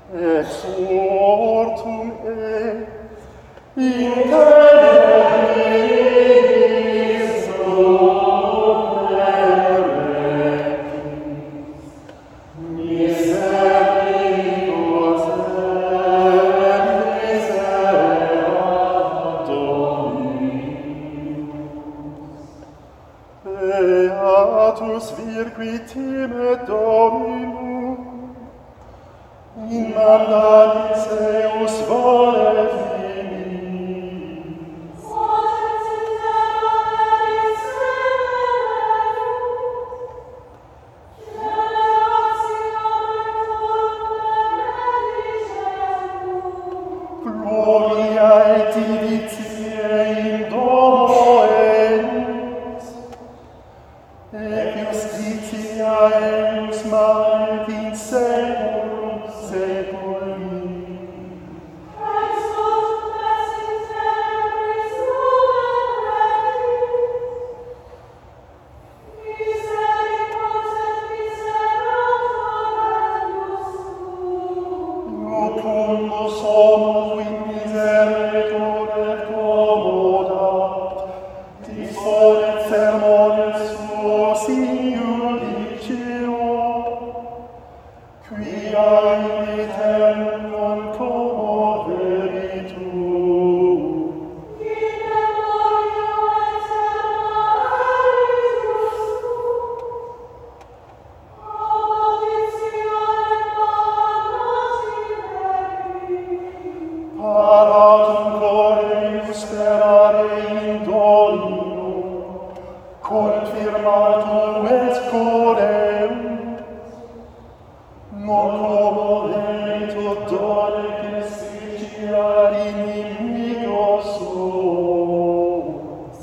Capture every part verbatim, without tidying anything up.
exortum et in tenebris operetis misericors et miserat Dominus. Beatus vir qui timet Dominum, in mandatis eus volet finis. Gloria et editiae in domo eis, et justitia eius manet in seculum seculi. Locundus homo qui miseritor et commodat, disponet sermones suos in judicio, quia in aeternum non commovebitur. Paratum core sperare in Domino, confirmatum et corem, non commovetur dore justitiar inimigos suos.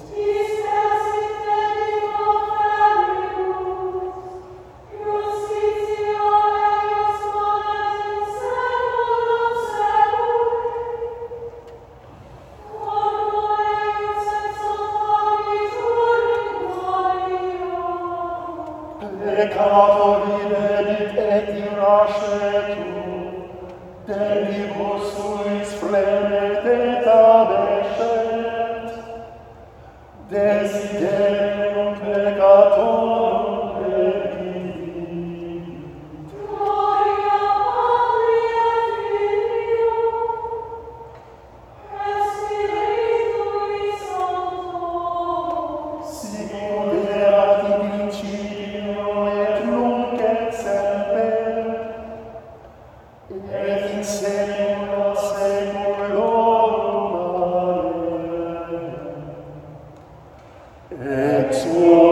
Peccator videbit et irascetur, delibus suis fremet et abescet, desiderium peccatorum perivit. Sicut erat in principio et nunc et semper, et in saecula saeculorum. Amen. Exo